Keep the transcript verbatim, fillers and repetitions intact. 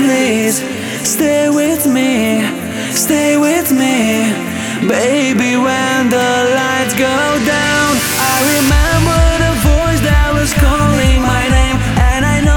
please, stay with me, stay with me, baby, when the lights go down.